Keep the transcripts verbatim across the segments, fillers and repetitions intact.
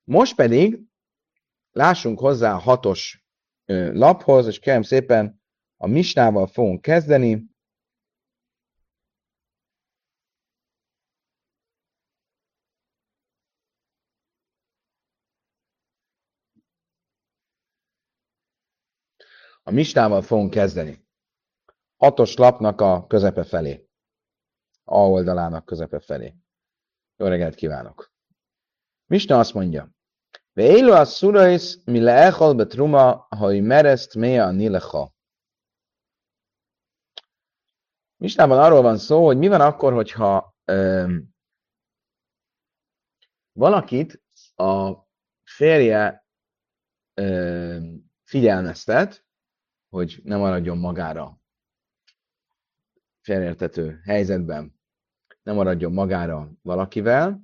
Most pedig lássunk hozzá a hatos ö, laphoz, és kérem szépen a misnával fogunk kezdeni. A misnával fogunk kezdeni. Hatos lapnak a közepe felé. A oldalának közepe felé. Jó reggelt kívánok! Misna azt mondja, Veélu a szurais mi leechol betruma, hogy mereszt méja a nilecha. Misnában arról van szó, hogy mi van akkor, hogyha ö, valakit a férje ö, figyelmeztet, hogy ne maradjon magára félreérthető helyzetben, ne maradjon magára valakivel.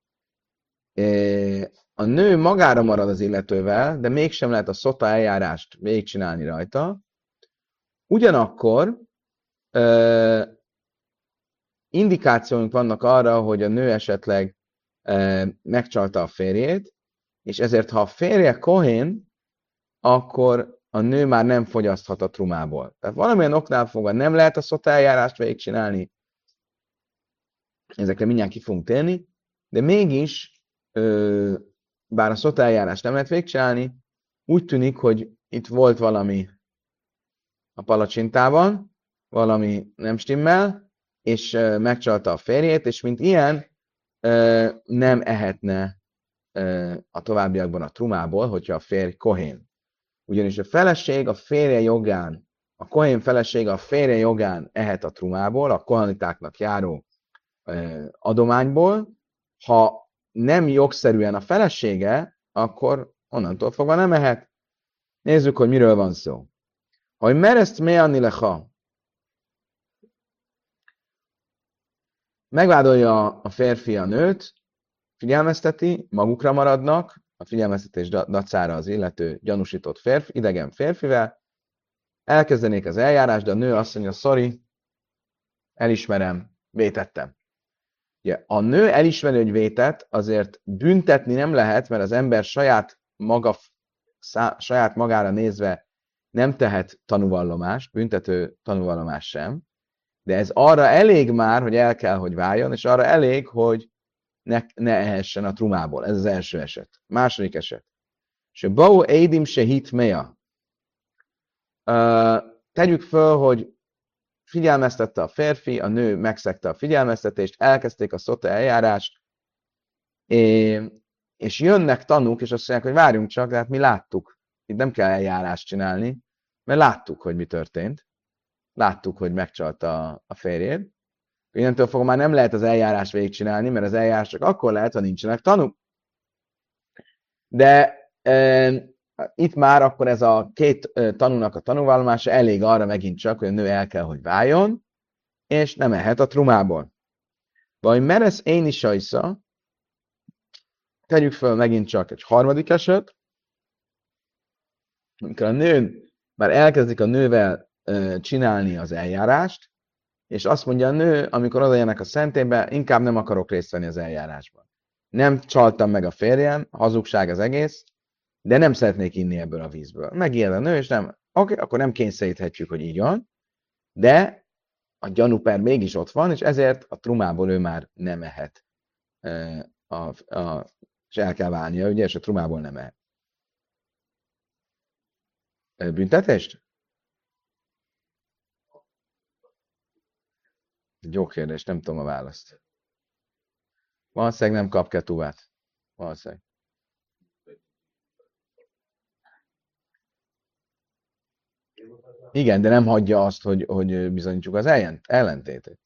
A nő magára marad az illetővel, de mégsem lehet a szota eljárást végigcsinálni rajta. Ugyanakkor ö, indikációink vannak arra, hogy a nő esetleg ö, megcsalta a férjét, és ezért, ha a férje kohén, akkor a nő már nem fogyaszthat a trumából. Tehát valamilyen oknál fogva nem lehet a szota eljárást végigcsinálni, ezekre mindjárt ki fogunk térni, de mégis, ö, bár a szota eljárást nem lehet végigcsinálni, úgy tűnik, hogy itt volt valami a palacsintában, valami nem stimmel, és ö, megcsalta a férjét, és mint ilyen ö, nem ehetne ö, a továbbiakban a trumából, hogyha a férj kohén. Ugyanis a feleség a férje jogán, a kohén felesége a férje jogán ehet a trumából, a kohanitáknak járó ö, adományból. Ha nem jogszerűen a felesége, akkor onnantól fogva nem ehet. Nézzük, hogy miről van szó. Hogy mereszt méani leha. Megvádolja a férfi a nőt, figyelmezteti, magukra maradnak, a figyelmeztetés dacára az illető gyanúsított férfi, idegen férfivel, elkezdenék az eljárás, de a nő azt mondja, sorry, elismerem, vétettem. Ugye, a nő elismeri, hogy vétett, azért büntetni nem lehet, mert az ember saját, maga, szá, saját magára nézve nem tehet tanúvallomást, büntető tanúvallomás sem, de ez arra elég már, hogy el kell, hogy váljon, és arra elég, hogy ne, ne ehessen a trumából. Ez az első eset. Második eset. És a bau édim se hit mea. Uh, tegyük föl, hogy figyelmeztette a férfi, a nő megszegte a figyelmeztetést, elkezdték a szota eljárást, és jönnek tanúk, és azt mondják, hogy várjunk csak, de hát mi láttuk. Itt nem kell eljárást csinálni, mert láttuk, hogy mi történt. Láttuk, hogy megcsalta a férjét. Innentől fogva már nem lehet az eljárás végigcsinálni, mert az eljárás csak akkor lehet, ha nincsenek tanúk. De e, itt már akkor ez a két e, tanúnak a tanúvallomása elég arra megint csak, hogy a nő el kell, hogy váljon, és nem ehet a trumából. Vagy meresz én is sajsza, tegyük föl megint csak egy harmadik eset, amikor a nő már elkezdik a nővel e, csinálni az eljárást, és azt mondja a nő, amikor odajönnek a szentélybe, inkább nem akarok részt venni az eljárásban. Nem csaltam meg a férjem, hazugság az egész, de nem szeretnék inni ebből a vízből. Megijed a nő, és nem, oké, okay, akkor nem kényszeríthetjük, hogy így van, de a gyanúper mégis ott van, és ezért a trumából ő már nem ehet. A, a, és el kell válnia, ugye, és a trumából nem ehet. Büntetést? Jó kérdés, nem tudom a választ. Valószínűleg nem kap ketuvát. Valószínűleg. Igen, de nem hagyja azt, hogy, hogy bizonyítsuk az ellentétét.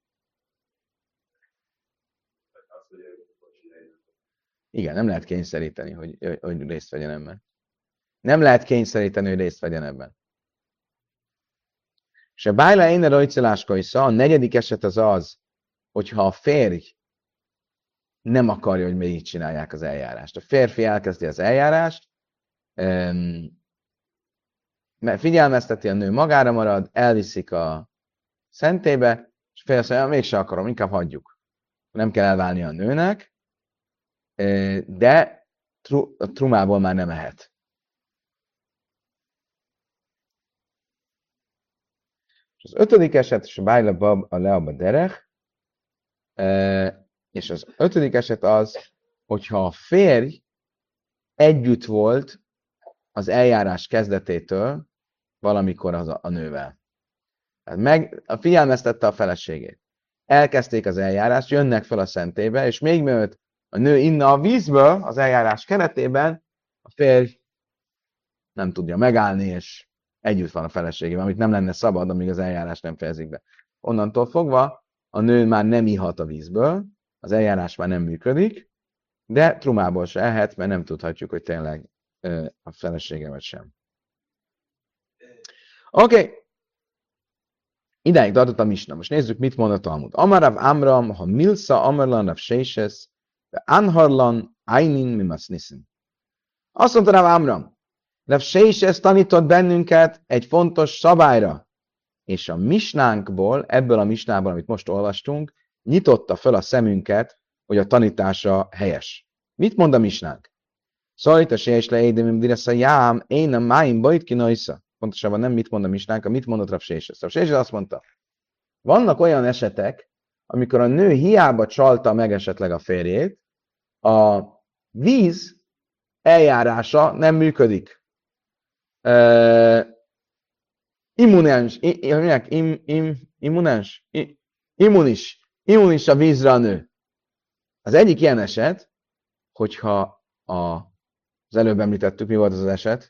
Igen, nem lehet kényszeríteni, hogy, hogy részt vegyen ebben. Nem lehet kényszeríteni, hogy részt vegyen ebben. És a bájla én rajceláskajsza, a negyedik eset az az, hogyha a férj nem akarja, hogy még így csinálják az eljárást. A férfi elkezdi az eljárást, mert figyelmezteti, a nő magára marad, elviszik a szentélybe, és a férj azt mondja, mégsem akarom, inkább hagyjuk. Nem kell elválni a nőnek, de tru, a trumából már nem ehet. És az ötödik eset, és a bájla bab a leab a derech, és az ötödik eset az, hogyha a férj együtt volt az eljárás kezdetétől valamikor az a, a nővel. Tehát meg, a figyelmeztette a feleségét. Elkezdték az eljárást, jönnek fel a szentébe, és még mielőtt a nő inna a vízből az eljárás keretében, a férj nem tudja megállni, és együtt van a feleségével, amit nem lenne szabad, amíg az eljárás nem fejezik be. Onnantól fogva a nő már nem ihat a vízből, az eljárás már nem működik, de trumából se ehet, mert nem tudhatjuk, hogy tényleg ö, a felesége vagy sem. Oké. Okay. Idáig tartott a misna. Most nézzük, mit mond a Talmud. Amarav Amram, ha milsa amarlan rav seises, de anharlan ainin mimas nisin. Azt mondta Rav Amram, Rav seises tanított bennünket egy fontos szabályra, és a misnánkból, ebből a misnából, amit most olvastunk, nyitotta fel a szemünket, hogy a tanítása helyes. Mit mond a misnánk? Szajt a seises leédemim diresz a jám, én a máim bajt kinajsza. Pontosabban nem mit mond a misnánk, mit mondott Rav seises. Rav seises azt mondta, vannak olyan esetek, amikor a nő hiába csalta meg esetleg a férjét, a víz eljárása nem működik. Uh, immunens, im, im, immunens, immunis, immunis a vízre a nő. Az egyik ilyen eset, hogyha a, az előbb említettük, mi volt az az eset?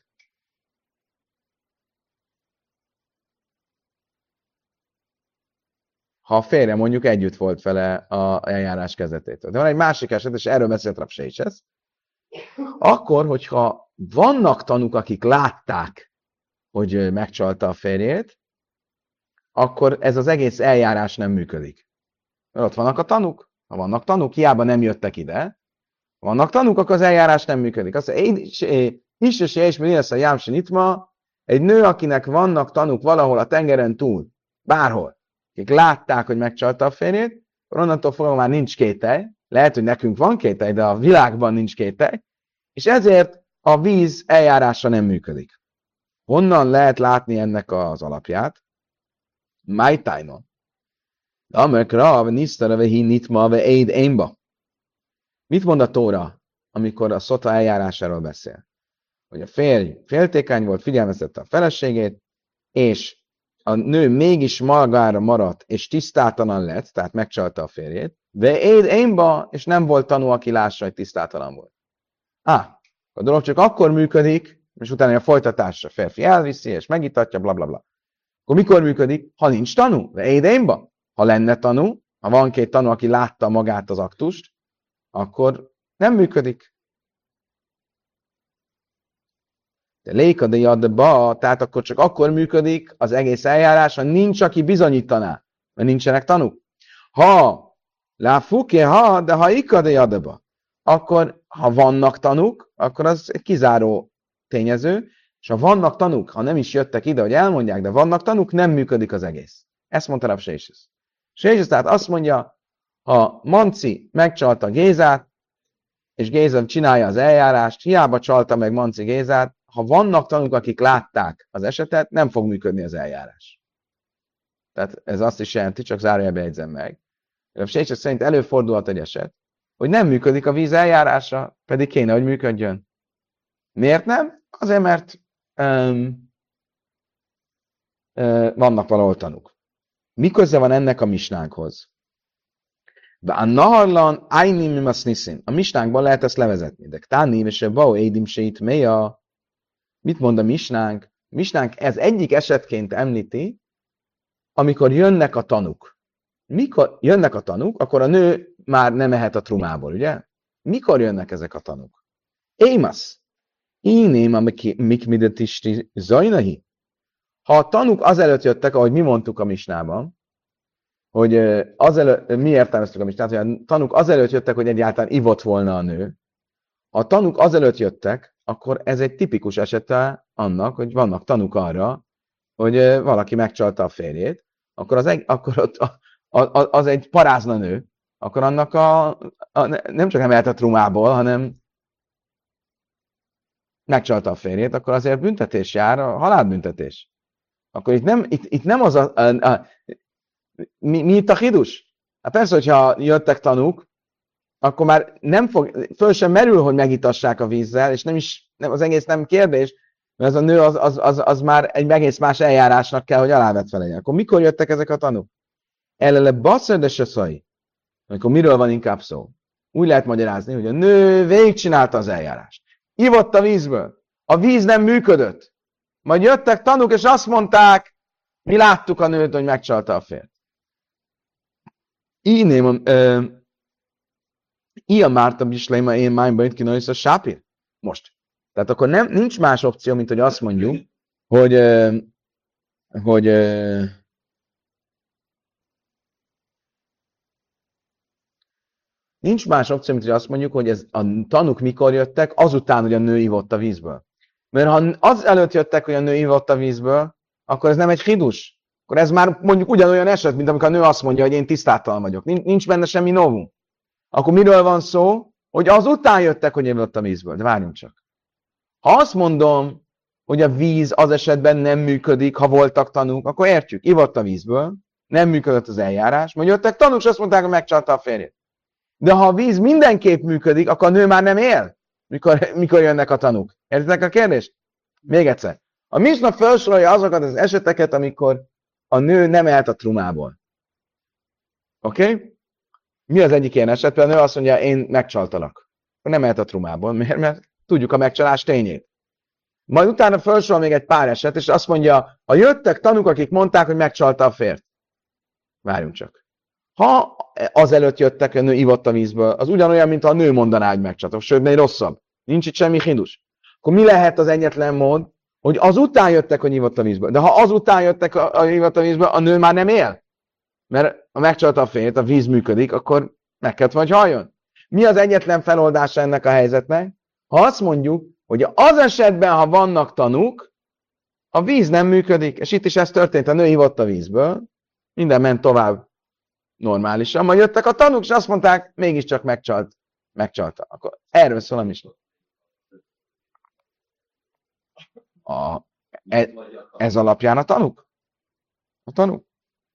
Ha a férje mondjuk együtt volt vele a eljárás kezdetétől. De van egy másik eset, és erről beszélt Rav seises, akkor, hogyha vannak tanúk, akik látták, hogy megcsalta a férjét, akkor ez az egész eljárás nem működik. Mert ott vannak a tanúk. Ha vannak tanúk, hiába nem jöttek ide. Ha vannak tanúk, akkor az eljárás nem működik. Azt mondja, is és és mi lesz a jámsin itt ma, egy nő, akinek vannak tanúk valahol a tengeren túl, bárhol, akik látták, hogy megcsalta a férjét, akkor onnantól fogva már nincs kételj. Lehet, hogy nekünk van kételj, de a világban nincs kételj, és ezért a víz eljárása nem működik. Honnan lehet látni ennek az alapját? Májtájnon. Amekra, nisztara, ve hinnitma, ve éd énba. Mit mond a Tóra, amikor a szota eljárásáról beszél? Hogy a férj féltékeny volt, figyelmeztette a feleségét, és a nő mégis magára maradt, és tisztátalan lett, tehát megcsalta a férjét, de éd énba, és nem volt tanú, aki lássa, hogy tisztátalan volt. Á, a dolog csak akkor működik, és utána a folytatásra férfi elviszi, és megitatja, bla bla bla. Akkor mikor működik? Ha nincs tanú, de éd énba. Ha lenne tanú, ha van két tanú, aki látta magát az aktust, akkor nem működik. De léka de jadba, tehát akkor csak akkor működik az egész eljárás, ha nincs, aki bizonyítaná, mert nincsenek tanúk. Ha láfuke, ha, de ha ika de jadba, akkor ha vannak tanúk, akkor az egy kizáró tényező, és ha vannak tanúk, ha nem is jöttek ide, hogy elmondják, de vannak tanúk, nem működik az egész. Ezt mondta Rav seises. Seises tehát azt mondja, ha Manci megcsalta Gézát, és Géza csinálja az eljárást, hiába csalta meg Manci Gézát, ha vannak tanúk, akik látták az esetet, nem fog működni az eljárás. Tehát ez azt is jelenti, csak zárójelbe jegyzem meg. Rav seises szerint előfordulhat egy eset, hogy nem működik a víz eljárása, pedig kéne, hogy működjön. Miért nem? Azért, mert um, uh, vannak valahol tanúk. Mi köze van ennek a misnánkhoz? A naharlan ájnim mimas niszin. A misnánkban lehet ezt levezetni. De táni, és a bau édim se itt méja. Mit mond a misnánk? A misnánk ez egyik esetként említi, amikor jönnek a tanúk. Mikor jönnek a tanúk, akkor a nő már nem ehet a trumából, ugye? Mikor jönnek ezek a tanúk? Émasz. Én a mikmidetisti zajnahi. Ha a tanúk azelőtt jöttek, ahogy mi mondtuk a misnában, hogy azelőtt, mi értelmeztük a misnát, hogy a tanúk azelőtt jöttek, hogy egyáltalán ivott volna a nő. Ha a tanúk azelőtt jöttek, akkor ez egy tipikus esete annak, hogy vannak tanúk arra, hogy valaki megcsalta a férjét, akkor az, egy, akkor ott a, a, az egy parázna nő, akkor annak a, a, nem csak nem ehet a trumából, hanem megcsalta a férjét, akkor azért büntetés jár, a halálbüntetés. Akkor itt nem, itt, itt nem az a, a, a mi, mi itt a hidus? Hát persze, hogyha jöttek tanúk, akkor már nem fog, föl sem merül, hogy megitassák a vízzel, és nem is, nem, az egész nem kérdés, mert az a nő az, az, az, az már egy egész más eljárásnak kell, hogy alávetve legyen. Akkor mikor jöttek ezek a tanúk? Elele basszer de se szai. Akkor miről van inkább szó? Úgy lehet magyarázni, hogy a nő végigcsinálta az eljárást. Ivott a vízből. A víz nem működött. Majd jöttek tanúk, és azt mondták, mi láttuk a nőt, hogy megcsalta a férjt. Így nem, ilyen mártam is leima én májnba jött ki a sápír. Most. Tehát akkor nem, nincs más opció, mint hogy azt mondjuk, hogy, hogy nincs más opció, mint hogy azt mondjuk, hogy ez a tanúk mikor jöttek, azután, hogy a nő ivott a vízből. Mert ha az előtt jöttek, hogy a nő ivott a vízből, akkor ez nem egy hidus. Akkor ez már mondjuk ugyanolyan eset, mint amikor a nő azt mondja, hogy én tisztátalan vagyok. Nincs benne semmi novum. Akkor miről van szó? Hogy azután jöttek, hogy ivott a vízből. De várjunk csak. Ha azt mondom, hogy a víz az esetben nem működik, ha voltak tanúk, akkor értjük, ivott a vízből, nem működött az eljárás, majd jöttek tanúk, és azt mondták, hogy megcsalta a férjét. De ha a víz mindenképp működik, akkor a nő már nem él, mikor, mikor jönnek a tanúk. Értitek a kérdést? Még egyszer. A Misna felsorolja azokat az eseteket, amikor a nő nem élt a trumából. Oké? Okay? Mi az egyik ilyen eset? Például a nő azt mondja, én megcsaltalak. Nem élt a trumából. Miért? Mert tudjuk a megcsalás tényét. Majd utána felsorol még egy pár eset, és azt mondja, ha jöttek tanúk, akik mondták, hogy megcsalta a férjt. Várjunk csak. Ha azelőtt jöttek, hogy a nő ivott a vízből, az ugyanolyan, mint ha a nő mondaná, hogy megcsalta. Sőt, még rosszabb. Nincs itt semmi hindus. Akkor mi lehet az egyetlen mód, hogy azután jöttek, hogy ivott a vízből. De ha azután jöttek, hogy ivott a vízből, a nő már nem él. Mert ha megcsalta a férjét, a víz működik, akkor meg kellett vagy halljon. Mi az egyetlen feloldása ennek a helyzetnek? Ha azt mondjuk, hogy az esetben, ha vannak tanúk, a víz nem működik, és itt is ez történt, a nő ivott a vízből, minden ment tovább normálisan, majd jöttek a tanúk, és azt mondták, mégiscsak megcsalt, megcsalta. Akkor erről szól a Misna. A, e, ez alapján a tanúk? A tanúk?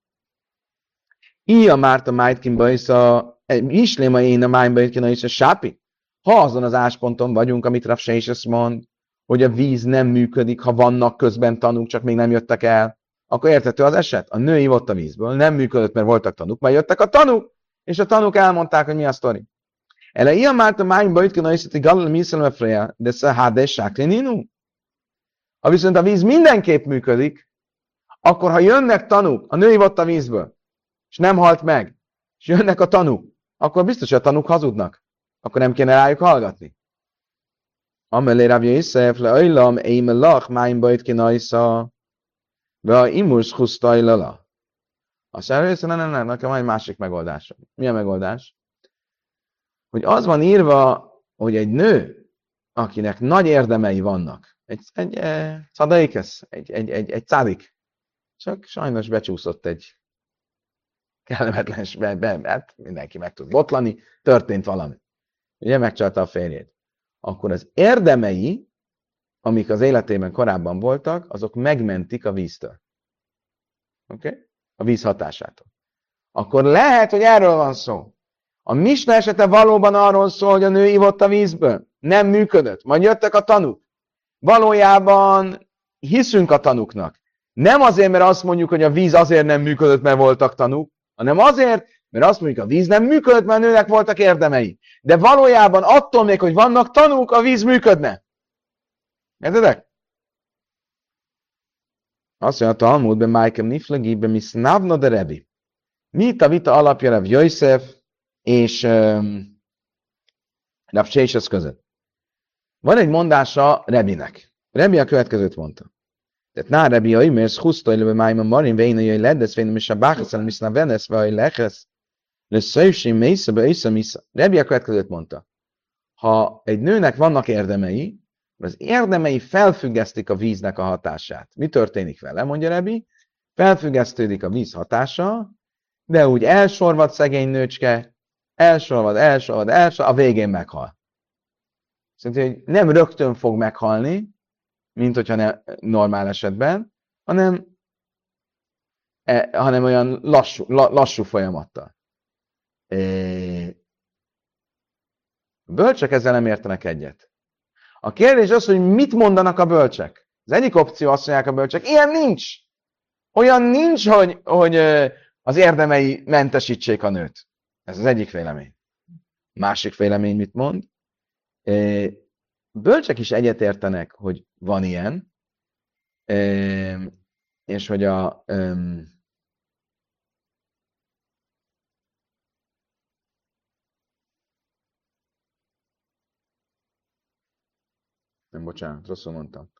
Ilyen Márta Májtkinba is a Isléma én a Májtkinba is a sápi. Ha azon az ásponton vagyunk, amit Rav Seises mond, hogy a víz nem működik, ha vannak közben tanúk, csak még nem jöttek el, akkor érthető az eset. A nő ivott a vízből, nem működött, mert voltak tanúk, majd jöttek a tanúk, és a tanúk elmondták, hogy mi a sztori. Ele ilyen Márta Májtkinba Bajtkina is a Galil Miszelme Freya, de Szahádé Sáklininu. Ha viszont a víz mindenképp működik, akkor ha jönnek tanúk, a nő ivott a vízből, és nem halt meg, és jönnek a tanúk, akkor biztos, hogy a tanúk hazudnak. Akkor nem kéne rájuk hallgatni. Amelé Rav Yosef le ajlam éime lach máim bajt kinaisza ve a imus husztajlala. Azt mondja, hogy nem, nem, nem, nekem van egy másik megoldás. Mi a megoldás? Hogy az van írva, hogy egy nő, akinek nagy érdemei vannak, egy, egy, egy szadaikesz, egy, egy, egy, egy cádik, csak sajnos becsúszott egy kellemetlen, be, hát mindenki meg tud botlani, történt valami. Ugye megcsalta a férjét. Akkor az érdemei, amik az életében korábban voltak, azok megmentik a víztől. Oké? Okay? A víz hatásától. Akkor lehet, hogy erről van szó. A Misna esete valóban arról szól, hogy a nő ivott a vízből. Nem működött. Majd jöttek a tanúk. Valójában hiszünk a tanúknak. Nem azért, mert azt mondjuk, hogy a víz azért nem működött, mert voltak tanúk, hanem azért, mert azt mondjuk, a víz nem működött, mert a nőnek voltak érdemei. De valójában attól még, hogy vannak tanúk, a víz működne. Értedek? Azt mondja a Talmudben, Májkem Niflegiben, mi sznávna de Rebi. Mi itt a vita alapja Rav Yosef és um, Rav Seises között? Van egy mondása Rebinek. Rebi a következőt mondta. Tehát ná Rebi a imers husztajlőbe májma marin vejna jöjj ledesz, vejna misra bácheszel, misra venesz, vaj lechesz, lesz szősém mésza, be isza, misza. Rebi a következőt mondta. Ha egy nőnek vannak érdemei, az érdemei felfüggesztik a víznek a hatását. Mi történik vele, mondja Rebi? Felfüggesztődik a víz hatása, de úgy elsorvad szegény nőcske, elsorvad, elsorvad, elsorvad, a végén meghal. Szerint, hogy nem rögtön fog meghalni, mint hogyha ne, normál esetben, hanem, e, hanem olyan lassú, la, lassú folyamattal. E, a bölcsek ezzel nem értenek egyet. A kérdés az, hogy mit mondanak a bölcsek. Az egyik opció azt mondják a bölcsek, ilyen nincs. Olyan nincs, hogy, hogy az érdemei mentesítsék a nőt. Ez az egyik vélemény. Másik vélemény mit mond? Bölcsek is egyetértenek, hogy van ilyen, és hogy a nem, bocsánat, rosszul mondtam.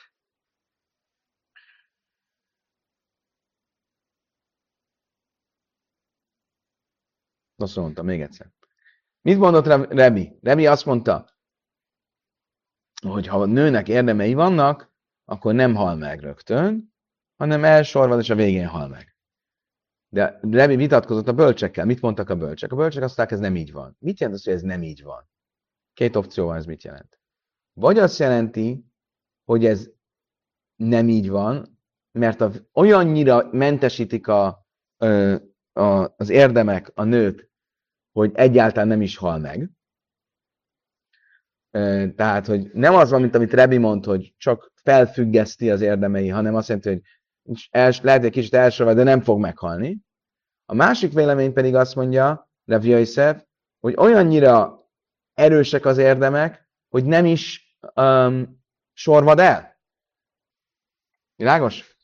Rosszul mondtam, még egyszer. Mit mondott Rebi? Rebi azt mondta, hogy ha a nőnek érdemei vannak, akkor nem hal meg rögtön, hanem elsorvad, és a végén hal meg. De Rebi vitatkozott a bölcsekkel. Mit mondtak a bölcsek? A bölcsek azt mondták, ez nem így van. Mit jelent az, hogy ez nem így van? Két opció van, ez mit jelent? Vagy azt jelenti, hogy ez nem így van, mert a, olyannyira mentesítik a, a, az érdemek a nőt, hogy egyáltalán nem is hal meg. Tehát, hogy nem az van, mint amit Rebi mond, hogy csak felfüggeszti az érdemei, hanem azt jelenti, hogy els, lehet egy kicsit elsorvad, de nem fog meghalni. A másik vélemény pedig azt mondja, Rav Yosef, hogy olyannyira erősek az érdemek, hogy nem is um, sorvad el. Világos?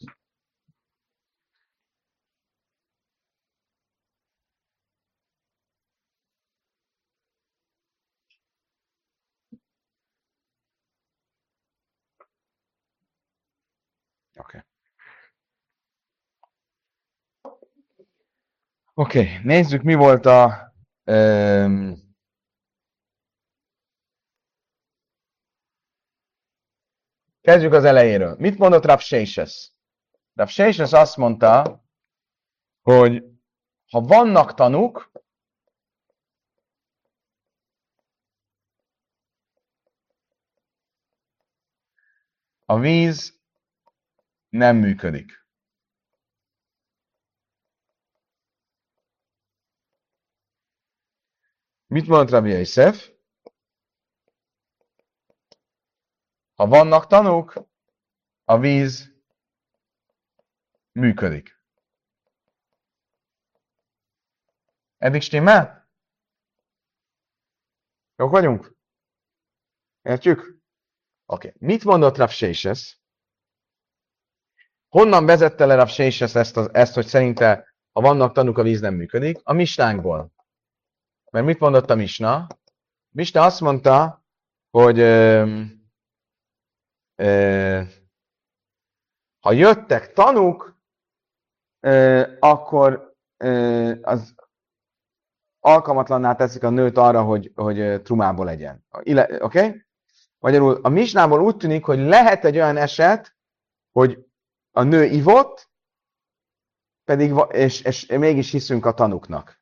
Oké. Okay. Oké, okay. Nézzük, mi volt a... Um, kezdjük az elejéről. Mit mondott Rav Sheshes? Rav Sheshes azt mondta, hogy ha vannak tanúk, a víz nem működik. Mit mondott Rabbi Yosef? Ha vannak tanúk, a víz működik. Eddig stimmel? Jók vagyunk? Értjük? Oké. Okay. Mit mondott Rav Sheshes? Honnan vezette le Rav Sheshes ezt, az, ezt, hogy szerinte, ha vannak tanúk, a víz nem működik? A misnánkból. Mert mit mondott a misna? Misna azt mondta, hogy ö, ö, ha jöttek tanúk, ö, akkor ö, az alkalmatlanná teszik a nőt arra, hogy, hogy trumából legyen. Oké? Okay? Magyarul a misnából úgy tűnik, hogy lehet egy olyan eset, hogy a nő ivott, pedig, és, és mégis hiszünk a tanúknak.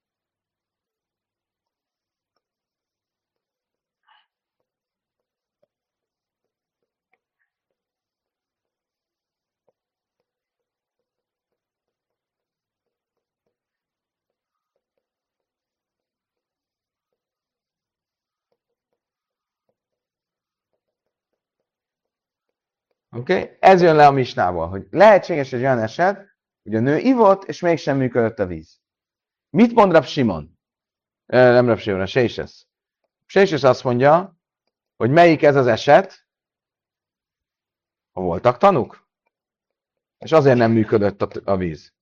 Oké? Okay? Ez jön le a misnából, hogy lehetséges egy olyan eset, hogy a nő ivott, és mégsem működött a víz. Mit mond Rav Simon? Nem Rav Simon, a Sheshes. Sheshes azt mondja, hogy melyik ez az eset, ha voltak tanúk, és azért nem működött a, a víz.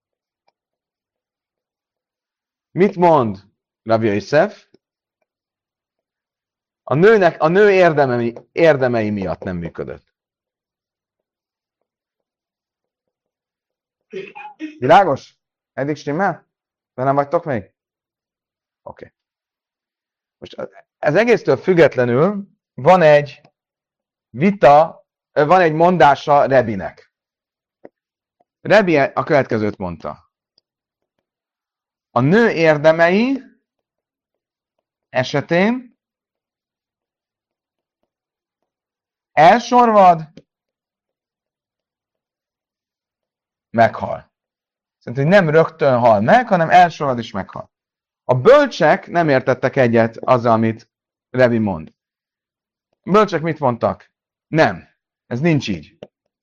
Mit mond Rav Yosef? A nőnek, a nő érdemei, érdemei miatt nem működött. Világos? Eddig stimmel? De nem vagytok még? Oké. Okay. Most ez egésztől függetlenül van egy vita, van egy mondása Rebinek. Rebi a következőt mondta. A nő érdemei esetén elsorvad, meghal. Szerintem, hogy nem rögtön hal meg, hanem elsorvad és meghal. A bölcsek nem értettek egyet azzal, amit Revi mond. A bölcsek mit mondtak? Nem. Ez nincs így.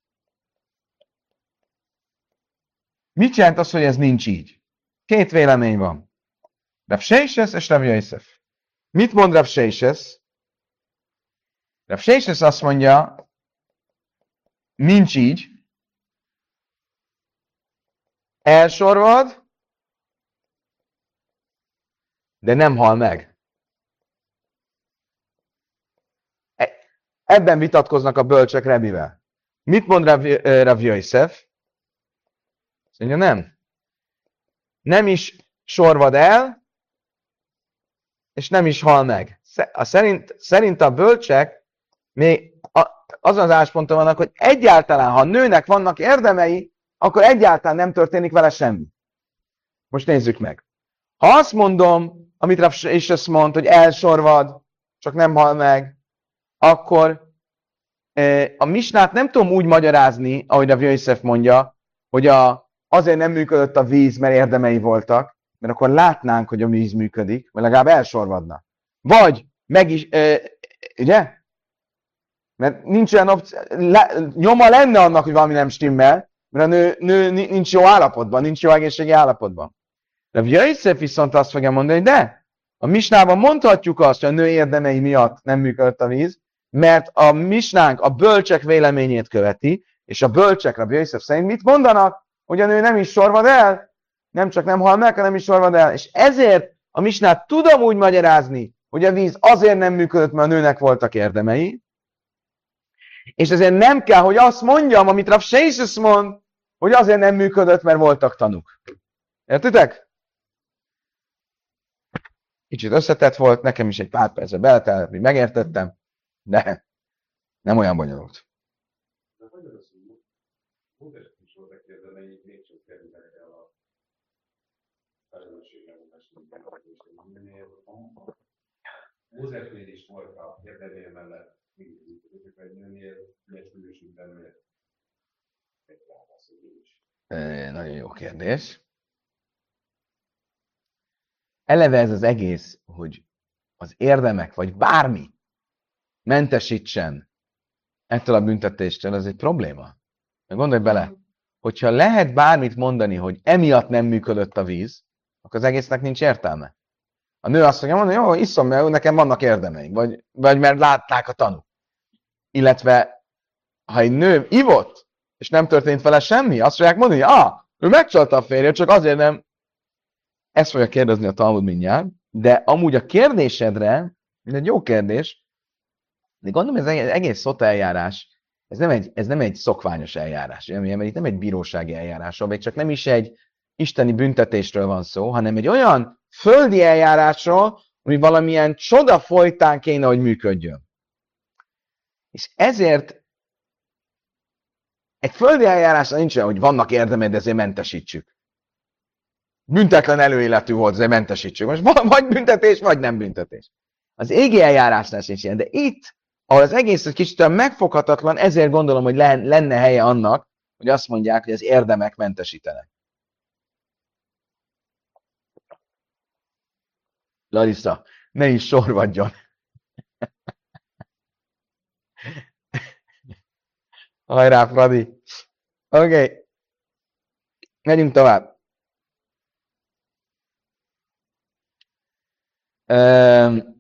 Mit jelent az, hogy ez nincs így? Két vélemény van. Rav Sheshes és Rav Yosef. Mit mond Rav Sheshes? Rav Sheshes azt mondja, nincs így. Elsorvad, de nem hal meg. Ebben vitatkoznak a bölcsek Rebivel. Mit mond Rav, Rav Yosef? Azt mondja, nem. Nem is sorvad el, és nem is hal meg. A szerint, szerint a bölcsek még azon az állásponton vannak, hogy egyáltalán, ha a nőnek vannak érdemei, akkor egyáltalán nem történik vele semmi. Most nézzük meg. Ha azt mondom, amit Rav Sheshes mond, hogy elsorvad, csak nem hal meg, akkor eh, a misnát nem tudom úgy magyarázni, ahogy Rav Yosef mondja, hogy a, azért nem működött a víz, mert érdemei voltak, mert akkor látnánk, hogy a víz működik, vagy legalább elsorvadna. Vagy meg is, eh, ugye? Mert nincs olyan opció, nyoma lenne annak, hogy valami nem stimmel, mert a nő, nő nincs jó állapotban, nincs jó egészségi állapotban. De a Yosef viszont azt fogja mondani, hogy de, a misnában mondhatjuk azt, hogy a nő érdemei miatt nem működött a víz, mert a misnánk a bölcsek véleményét követi, és a bölcsek Rabbi Yosef szerint mit mondanak? Hogy a nő nem is sorvad el, nem csak nem hal meg, hanem is sorvad el. És ezért a misnát tudom úgy magyarázni, hogy a víz azért nem működött, mert a nőnek voltak érdemei, és ezért nem kell, hogy azt mondjam, amit Rav Sheshes mond, hogy azért nem működött, mert voltak tanúk. Értitek? Kicsit összetett volt, nekem is egy pár percre beletelt, hogy megértettem, de nem olyan bonyolult. De hogy az, hogy Mózes is voltak érdemei, mégsem kerülnek el a felelősségnek a Mózesnél is volt a érdemei mellett, hogy egy nőnél ilyesműsségben miért egy válasz, hogy nagyon jó kérdés. Eleve ez az egész, hogy az érdemek, vagy bármi mentesítsen ettől a büntetéstől, az egy probléma. Gondolj bele, hogyha lehet bármit mondani, hogy emiatt nem működött a víz, akkor az egésznek nincs értelme. A nő azt fogja mondani, jó, iszom, mert nekem vannak érdemeim, vagy, vagy mert látták a tanúk. Illetve, ha egy nő ivott, és nem történt vele semmi, azt fogják mondani, hogy ah, ő megcsalta a férjét, csak azért nem. Ezt fogja kérdezni a Talmud mindjárt, de amúgy a kérdésedre, ez egy jó kérdés, de gondolom, ez az egész szota eljárás, ez nem egy, ez nem egy szokványos eljárás, mert itt nem egy bírósági eljárásról, vagy csak nem is egy isteni büntetésről van szó, hanem egy olyan földi eljárásról, ami valamilyen csoda folytán kéne, hogy működjön. És ezért egy földi eljárásra nincs olyan, hogy vannak érdemed, de ezért mentesítsük. Büntetlen előéletű volt, ezért mentesítsük. Most vagy büntetés, vagy nem büntetés. Az égi eljárásnál sincs ilyen, de itt, ahol az egész egy kicsit megfoghatatlan, ezért gondolom, hogy lenne helye annak, hogy azt mondják, hogy az érdemek mentesítenek. Larissa, ne is sorvadjon. Hajrá, Fradi. Oké. Okay. Megyünk tovább. Um,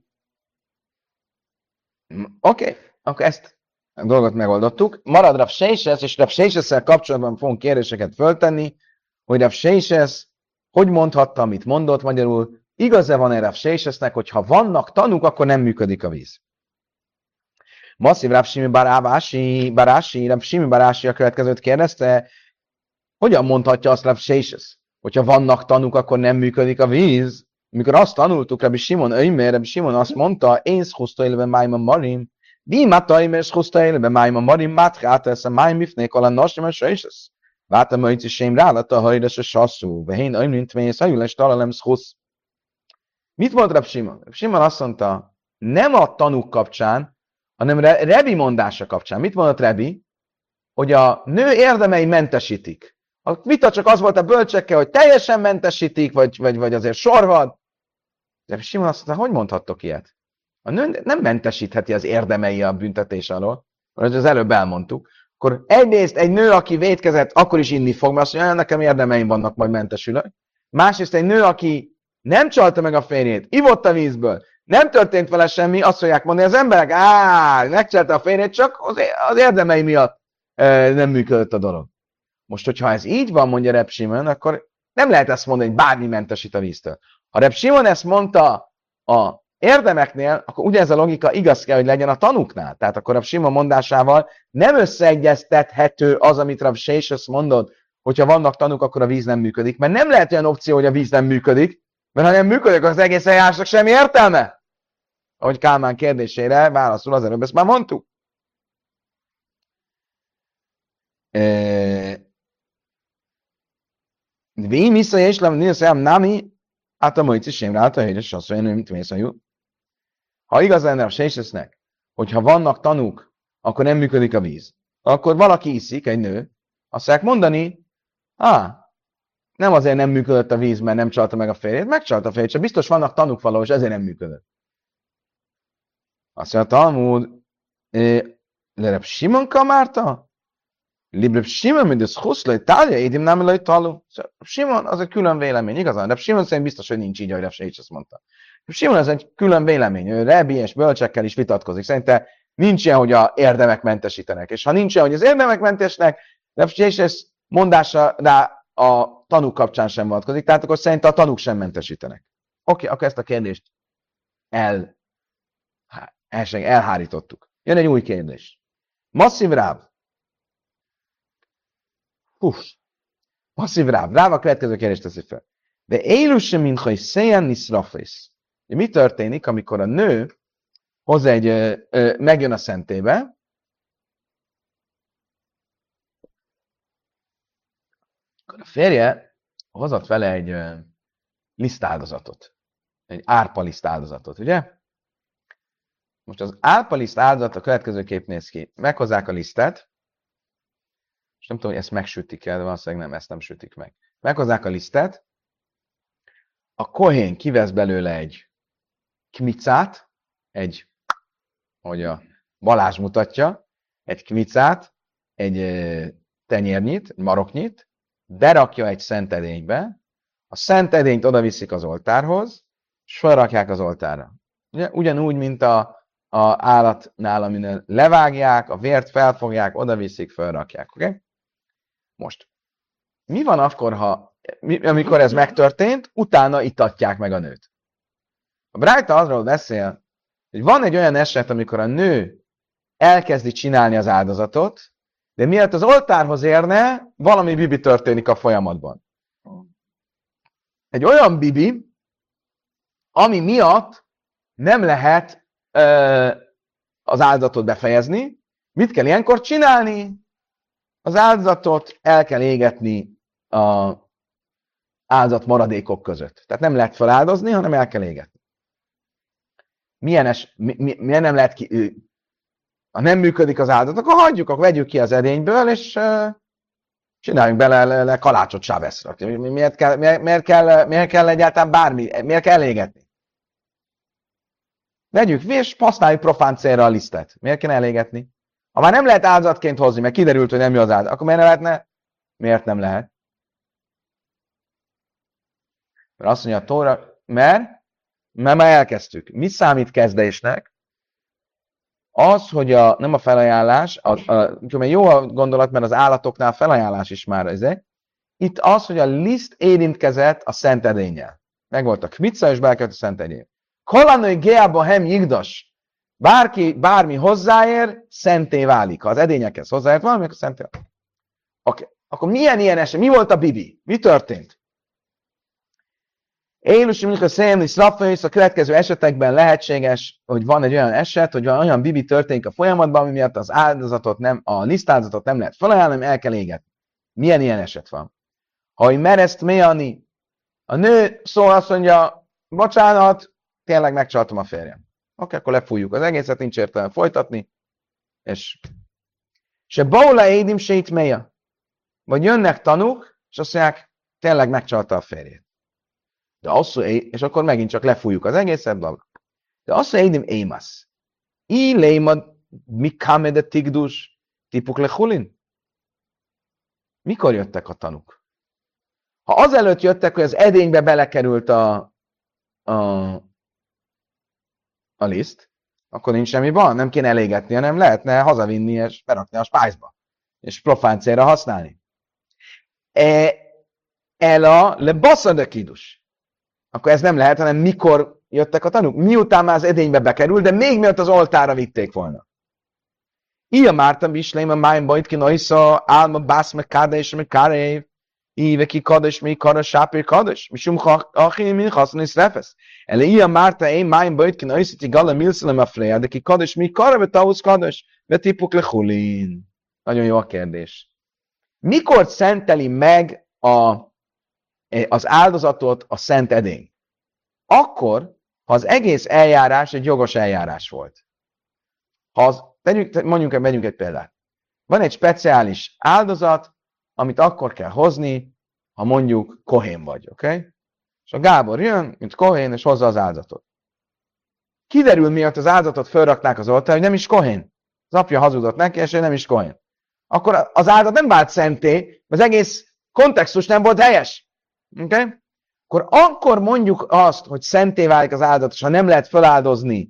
Oké, okay. Akkor ezt a dolgot megoldottuk. Marad Rav Sheshes, és Rav Sheshes-szel kapcsolatban fogunk kérdéseket föltenni, hogy Rav Sheshes hogy mondhatta, amit mondott, magyarul igaz-e van-e Rav Sheshesnek, hogy ha vannak tanúk, akkor nem működik a víz. Masszív Rav Shimi Barási, Barási, Rav Shimi Barási a következőt kérdezte, hogyan mondhatja azt Rav Sheshes, hogyha vannak tanúk, akkor nem működik a víz? Mikor azt tanultuk, Rabbi Simon, Öimer, Rabbi Simon azt mondta, én szkuszta élve májma marim, di mata Öimer szkuszta élve májma marim, mátrát ez a májm ifnék alá nasim a Sheshes. Vátam a ici sém rálata hajres a sasszú, vehén Öimrint mész, hajules talalem szkusz. Mit mond Rabbi Simon? Rabbi Simon azt mondta, nem a tanúk kapcsán, hanem Re- Rebi mondása kapcsán. Mit mondott Rebi? Hogy a nő érdemei mentesítik. A vita csak az volt a bölcsekkel, hogy teljesen mentesítik, vagy, vagy, vagy azért sorvad. De Simon azt mondta, hogy mondhattok ilyet? A nő nem mentesítheti az érdemei a büntetés alól, mert az előbb elmondtuk. Akkor egyrészt egy nő, aki vétkezett, akkor is inni fog, mert azt mondja, nekem érdemeim vannak, majd mentesülök. Másrészt egy nő, aki nem csalta meg a férjét, ivott a vízből, nem történt vele semmi, azt fogják mondani az emberek, á, megcsalta a férjét, csak az érdemei miatt e, nem működött a dolog. Most, hogyha ez így van, mondja Reb Simon, akkor nem lehet ezt mondani, hogy bármi mentesít a víztől. Ha Reb Simon ezt mondta a érdemeknél, akkor ugye ez a logika igaz kell, hogy legyen a tanúknál. Tehát akkor Reb Simon mondásával nem összeegyeztethető az, amit Reb Sheshes mondott, hogyha vannak tanúk, akkor a víz nem működik. Mert nem lehet olyan opció, hogy a víz nem működik, mert ha nem működik, az egész eljárásnak semmi értelme. Ahogy Kálmán kérdésére válaszol, az előbb ezt már mondtuk. Vém vissza és lem nézem nami, hát a mojci sem ráta, hogy ez azt mondja, mint mészhajú. Ha igaz lenne a Sheshesnek, hogyha vannak tanúk, akkor nem működik a víz. Akkor valaki iszik, egy nő, azt fogják mondani, á, nem azért nem működött a víz, mert nem csalta meg a férjét, megcsalta a férjét, csak biztos vannak tanúk valahol, és ezért nem működött. Azt mondja a Talmud, Lereb Simon kamárta? Libreb Simon, mint ez huszla, Itália, édim nem elő talú. Simon az egy külön vélemény, igazán. De Simon szerint biztos, hogy nincs így, ahogy Reb azt mondta. Simon az egy külön vélemény. Ő Rebi és bölcsekkel is vitatkozik. Szerinte nincs ilyen, hogy a érdemek mentesítenek. És ha nincs ilyen, hogy az érdemek mentesnek, Reb Sheshes mondása rá a tanúk kapcsán sem vonatkozik. Tehát akkor szerint a tanúk sem mentesítenek. Oké, akkor ezt a kérdést el, el, elhárítottuk. Jön egy új kérdés. Masszív Ráv. Hú, masszív Ráv. Ráv a következő kérdést teszi fel. De élusse, mint hogy széjen niszrafész. Mi történik, amikor a nő hoz egy, ö, ö, megjön a szentébe, akkor a férje hozott vele egy ö, lisztáldozatot. Egy árpaliszt áldozatot, ugye? Most az árpaliszt áldozat a következő kép néz ki. Meghozzák a lisztet, és nem tudom, hogy ezt megsütik el, de valószínűleg nem, ezt nem sütik meg. Meghozzák a lisztet, a kohén kivesz belőle egy kmicát, egy, hogy a Balázs mutatja, egy kmicát, egy tenyérnyit, egy maroknyit, berakja egy szent edénybe, a szent edényt oda viszik az oltárhoz, és felrakják az oltárra. Ugye, ugyanúgy, mint a, a állatnál, aminél levágják, a vért felfogják, oda viszik, felrakják. Okay? Most, mi van akkor, ha, amikor ez megtörtént, utána itatják meg a nőt? A Brájta azról beszél, hogy van egy olyan eset, amikor a nő elkezdi csinálni az áldozatot, de miatt az oltárhoz érne, valami bibi történik a folyamatban. Egy olyan bibi, ami miatt nem lehet ö, az áldozatot befejezni. Mit kell ilyenkor csinálni? Az áldozatot el kell égetni az áldozat maradékok között. Tehát nem lehet feláldozni, hanem el kell égetni. Milyen, es, mi, mi, milyen nem lehet ki... Ha nem működik az áldozat, akkor hagyjuk, akkor vegyük ki az edényből, és uh, csináljunk bele le, le kalácsot Sábeszra. Mi, miért, kell, miért, miért, kell, miért kell egyáltalán bármi, miért kell égetni? Vegyük, és használjuk profán célra a lisztet. Miért kell elégetni? Ha már nem lehet áldozatként hozni, mert kiderült, hogy nem jó az áldozat, akkor miért ne lehetne? Miért nem lehet? Mert azt mondja a Tóra, mert, mert már elkezdtük. Mi számít kezdésnek? Az, hogy a, nem a felajánlás, a, a, jó a gondolat, mert az állatoknál felajánlás is már ezek. Itt az, hogy a liszt érintkezett a szent edénnyel. Meg volt a kmica, és belekelt a szent edény. Kolanői geába hem jigdas. Bárki, bármi hozzáér, szenté válik. Ha az edényekhez hozzáért valami, akkor szenté válik. Okay. Akkor milyen ilyen eset? Mi volt a bibi? Mi történt? Élusi, mint a szélni szlapfősz, a következő esetekben lehetséges, hogy van egy olyan eset, hogy van olyan bibi történik a folyamatban, ami miatt az áldozatot nem, a lisztáldozatot nem lehet felajánlani, hanem el kell égetni. Milyen ilyen eset van? Ha mereszt mélyani, a nő szól, azt mondja, bocsánat, tényleg megcsaltam a férjem. Oké, akkor lefújjuk az egészet, nincs értelme folytatni, és se baula édim se itt melya. Vagy jönnek tanúk, és azt mondják, tényleg megcsalta a férjét. De azt és akkor megint csak lefújjuk az egészet, bla. De azt mondja, édim émasz. I lémad mi kamede tigdus tipuk lechulin. Mikor jöttek a tanúk? Ha azelőtt jöttek, hogy az edénybe belekerült a, a, a liszt, akkor nincs semmi baj, nem kéne elégetni, hanem lehetne hazavinni és berakni a spájzba, és profán célra használni. E, Ela le baszadekidus. Akkor ez nem lehet, hanem mikor jöttek a tanúk? Miután már az edénybe bekerült, de még mielőtt az oltára vitték volna. Ia mártam bisleim a májn bajt ki noisza, álma bász meg kádés, meg kárév, íve ki kadés, mi kara sápér kadés, mi sum achim min haszon is refesz. Ele ia márta én májn bajt ki noisza, ti gala milszalem a freja, de ki kadés, mi kara, ve tahusz kadés, ve tipuk le hulin. Nagyon jó a kérdés. Mikor szenteli meg a, az áldozatot a szent edény? Akkor, ha az egész eljárás egy jogos eljárás volt. Ha az, tegyük, mondjuk, vegyünk egy példát. Van egy speciális áldozat, amit akkor kell hozni, ha mondjuk kohén vagy, oké? Okay? És a Gábor jön, mint kohén, és hozza az áldozatot. Kiderül, miatt az áldozatot fölraknák az oltára, hogy nem is kohén. Az apja hazudott neki, és ő nem is kohén. Akkor az áldozat nem vált szenté, az egész kontextus nem volt helyes. Oké? Okay? Akkor, akkor mondjuk azt, hogy szenté válik az áldozat, és ha nem lehet feláldozni,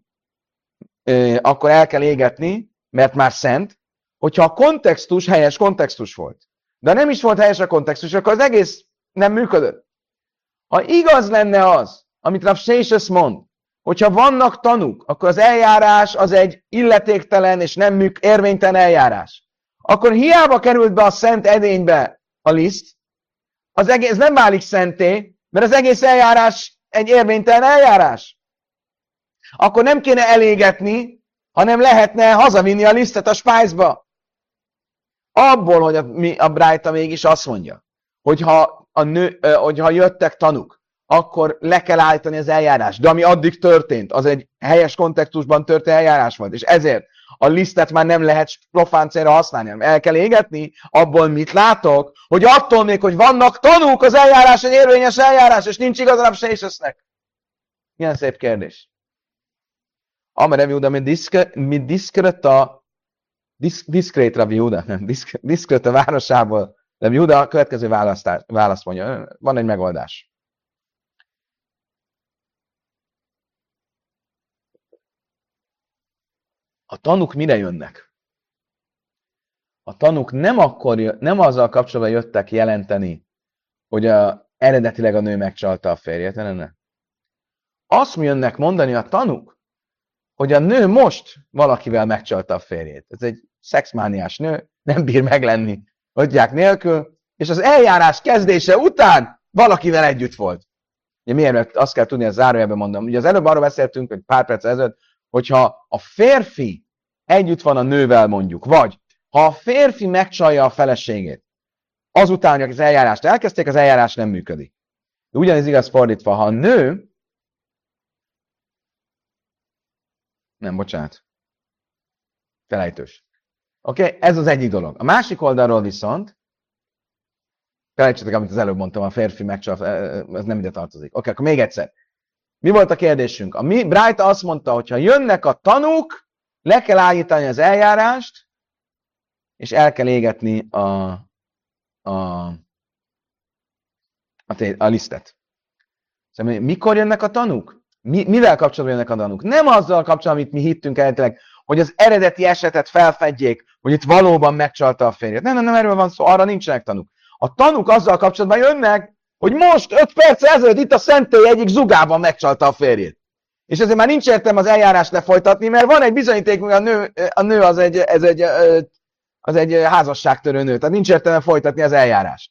akkor el kell égetni, mert már szent, hogyha a kontextus helyes kontextus volt. De nem is volt helyes a kontextus, akkor az egész nem működött. Ha igaz lenne az, amit Rav Sheshes mond, hogyha vannak tanúk, akkor az eljárás az egy illetéktelen és nem műk, érvénytelen eljárás. Akkor hiába került be a szent edénybe a liszt, az egész nem válik szenté, mert az egész eljárás egy érvénytelen eljárás. Akkor nem kéne elégetni, hanem lehetne hazavinni a lisztet a spájzba. Abból, hogy a, a Brájta mégis azt mondja, hogyha, a nő, hogyha jöttek tanúk, akkor le kell állítani az eljárást. De ami addig történt, az egy helyes kontextusban történt eljárás volt, és ezért a lisztet már nem lehet profán célra használni, hanem el kell égetni. Abból mit látok? Hogy attól még, hogy vannak tanúk, az eljárás egy érvényes eljárás, és nincs igazán se is esznek. Milyen szép kérdés. Amire Júda, mi diszkreta, diszkrét Rav Júda, nem, diszkreta városából, Rav Júda a következő választ mondja. Van egy megoldás. A tanúk mire jönnek? A tanúk nem akkor, nem azzal kapcsolatban jöttek jelenteni, hogy a, eredetileg a nő megcsalta a férjet, nem, nem. Azt jönnek mondani a tanúk, hogy a nő most valakivel megcsalta a férjét. Ez egy szexmániás nő, nem bír meglenni adják nélkül, és az eljárás kezdése után valakivel együtt volt. Ugye miért? Azt kell tudni, ezt zárójelben mondom. Ugye az előbb arról beszéltünk, hogy pár perc ezelőtt, hogyha a férfi együtt van a nővel mondjuk, vagy ha a férfi megcsalja a feleségét, azután, hogy az eljárást elkezdték, az eljárás nem működik. De ugyanez igaz fordítva, ha a nő Nem, bocsánat. Felejtős. Oké, okay? Ez az egyik dolog. A másik oldalról viszont, felejtsetek, amit az előbb mondtam, a férfi megcsal, ez nem ide tartozik. Oké, okay, akkor még egyszer. Mi volt a kérdésünk? A mi, Brájta azt mondta, hogy ha jönnek a tanúk, le kell állítani az eljárást, és el kell égetni a, a, a, té, a lisztet. Szóval mikor jönnek a tanúk? Mi, mivel kapcsolatban jönnek a tanúk? Nem azzal kapcsolatban, amit mi hittünk eredetileg, hogy az eredeti esetet felfedjék, hogy itt valóban megcsalta a férjet. Nem, nem, nem erről van szó, arra nincsenek tanúk. A tanúk azzal kapcsolatban jönnek, hogy most öt perc ezelőtt itt a szentély egyik zugában megcsalta a férjét. És ezért már nincs értelme az eljárást lefolytatni, mert van egy bizonyíték, hogy a nő, a nő az, egy, ez egy, az egy házasságtörő nő, tehát nincs értelme folytatni az eljárást.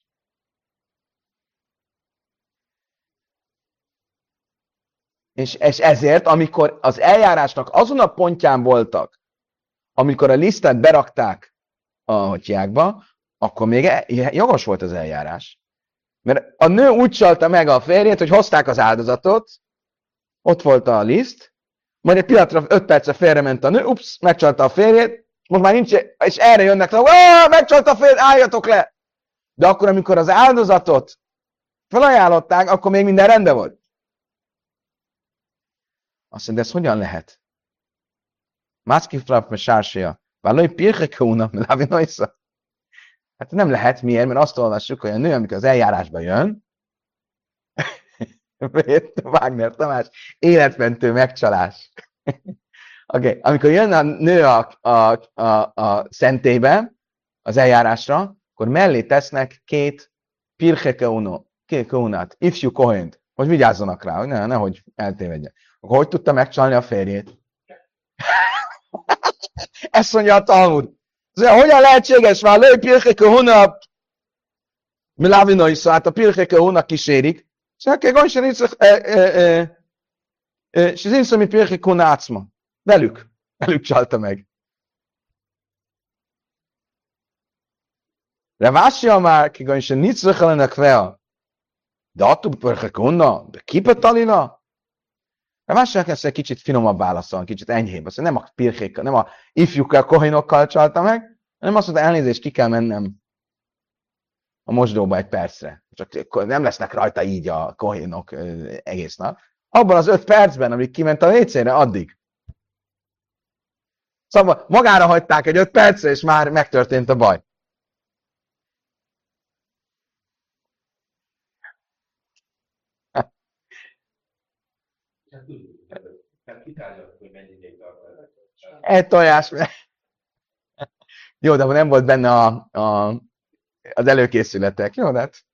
És, és ezért, amikor az eljárásnak azon a pontján voltak, amikor a lisztet berakták a hotyákba, akkor még jogos volt az eljárás. Mert a nő úgy csalta meg a férjét, hogy hozták az áldozatot, ott volt a liszt, majd egy pillanatra, öt percre félrement a nő, ups, megcsalta a férjét, most már nincs, és erre jönnek le, hogy megcsalta a férjét, álljatok le! De akkor, amikor az áldozatot felajánlották, akkor még minden rendben volt. Azt mondja, ez hogyan lehet? Mászki frap, mert sársia. Vállalj pirchekónak, mert lávinajsza. Hát nem lehet, miért? Mert azt olvassuk, hogy a nő, amikor az eljárásba jön, Wagner Tamás, életmentő megcsalás. Oké, okay. Amikor jön a nő a, a, a, a szentélybe, az eljárásra, akkor mellé tesznek két pirchekeunot, két keunat, ifjú kohent, hogy vigyázzanak rá, hogy ne, nehogy eltévedjen. Akkor hogy tudta megcsalni a férjét? Ezt mondja a Talmud. Szóval, hogyan lehetséges már lőj pirchekeunat, mi lávinai szó, hát a pirchekeunat kísérik, szóval kell gondol, hogy és az én mi pirchekeunat átszma. Velük. Velük csalta meg. Revásja már, ki gondol, hogy nincs rökelenek vea. De attól pirchekeunat, de kipetalina. Revásja ezt egy kicsit finomabb válaszol, kicsit enyhébb. Azt nem a pirchékkal, nem a ifjukkal, kohinokkal csalta meg, hanem azt mondta, elnézést, ki kell mennem a mosdóba egy percre. Csak nem lesznek rajta így a kohénok egész nap. Abban az öt percben, amíg kiment a vécére, addig. Szóval magára hagyták egy öt percre, és már megtörtént a baj. Egy tojás. Jó, de nem volt benne a, a, az előkészületek. Jó, de hát...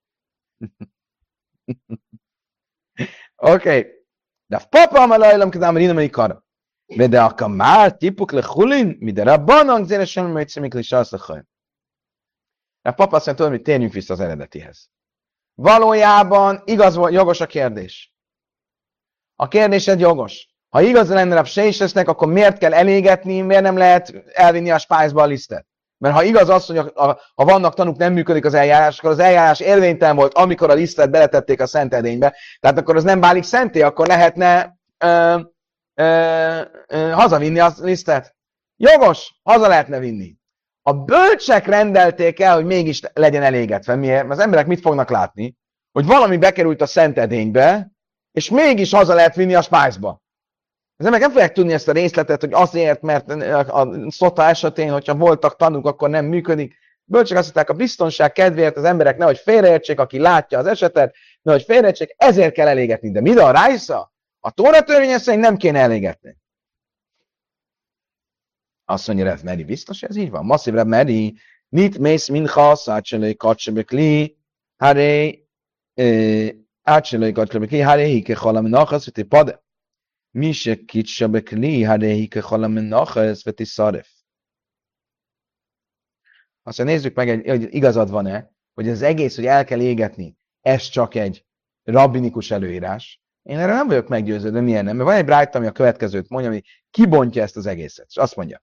Oké. Okay. De papa malajlam kedám rinamai kara. De a kamár tipuk le hulin, mi de rabbanang zére semmi majd szemik le sarszlachaj. A papa azt mondta, hogy térjünk vissza az eredetihez. Valójában igaz, jogos a kérdés. A kérdésed jogos. Ha igaz lenne a Sejsesznek, akkor miért kell elégetni, miért nem lehet elvinni a spájzba a lisztet? Mert ha igaz az, hogy a, a, ha vannak tanúk, nem működik az eljárás, akkor az eljárás érvénytelen volt, amikor a lisztet beletették a szent edénybe, tehát akkor az nem válik szenté, akkor lehetne ö, ö, ö, hazavinni a lisztet. Jogos, haza lehetne vinni. A bölcsek rendelték el, hogy mégis legyen elégetve. Miért? Mert az emberek mit fognak látni? Hogy valami bekerült a szent edénybe, és mégis haza lehet vinni a spájzba. Az emberek nem fogják tudni ezt a részletet, hogy azért, mert a szota esetén, hogyha voltak tanúk, akkor nem működik. Bölcsek azt mondták, a biztonság kedvéért az emberek nehogy félreértsék, aki látja az esetet, nehogy félreértsék, ezért kell elégetni. De mi a rájsza? A Tóra törvénye szerint nem kéne elégetni. Azt mondja, Rev Meri, biztos, ez így van. Masszív Rev Meri, nit mész mincha, szácselői kacsebekli, haré, ácselői kacsebekli, haré, hike halam nachasz, veti pade. Mi se kicsebekli, haré, hike halam nachasz, veti szaref. Aztán nézzük meg, hogy igazad van-e, hogy az egész, hogy el kell égetni, ez csak egy rabbinikus előírás. Én erre nem vagyok meggyőződve, milyen nem, mert van egy brájta, ami a következőt mondja, ami kibontja ezt az egészet, és azt mondja.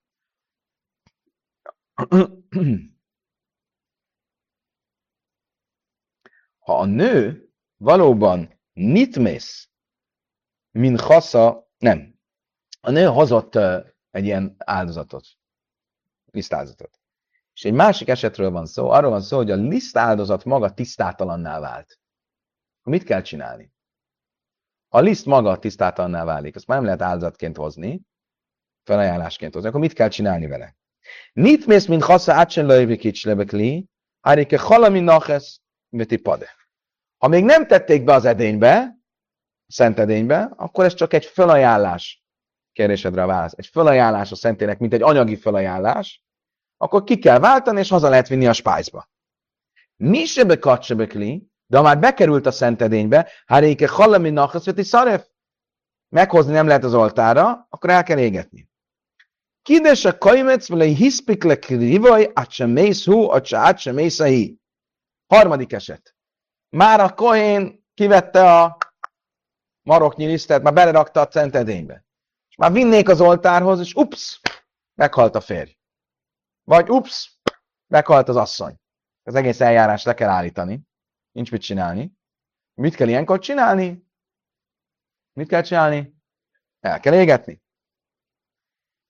Ha a nő valóban nitmész, min hasza, nem, a nő hozott uh, egy ilyen áldozatot, lisztáldozatot. És egy másik esetről van szó, arról van szó, hogy a lisztáldozat maga tisztátalanná vált. Mit kell csinálni? Ha a liszt maga tisztátalanná válik, azt már nem lehet áldozatként hozni, felajánlásként hozni, akkor mit kell csinálni vele? Nit mész, mint hasza átsen lejvikics lebekli, árike halami nachesz, veti pade. Ha még nem tették be az edénybe, a szent edénybe, akkor ez csak egy felajánlás. Kérdésedre a válasz. Egy felajánlás a szentének, mint egy anyagi felajánlás, akkor ki kell váltani, és haza lehet vinni a spájzba. Mi sebe kacsebekli, de ha már bekerült a szent edénybe, háréke halami nachesz, veti szaref, meghozni nem lehet az oltára, akkor el kell égetni. Kides a kajmec, vele hiszpik le krivaj, át sem mész hú, át sem mész a hí. Harmadik eset. Már a kohén kivette a maroknyi lisztet, már belerakta a szent edénybe. És már vinnék az oltárhoz, és ups, meghalt a férj. Vagy ups, meghalt az asszony. Az egész eljárás le kell állítani. Nincs mit csinálni. Mit kell ilyenkor csinálni? Mit kell csinálni? El kell égetni.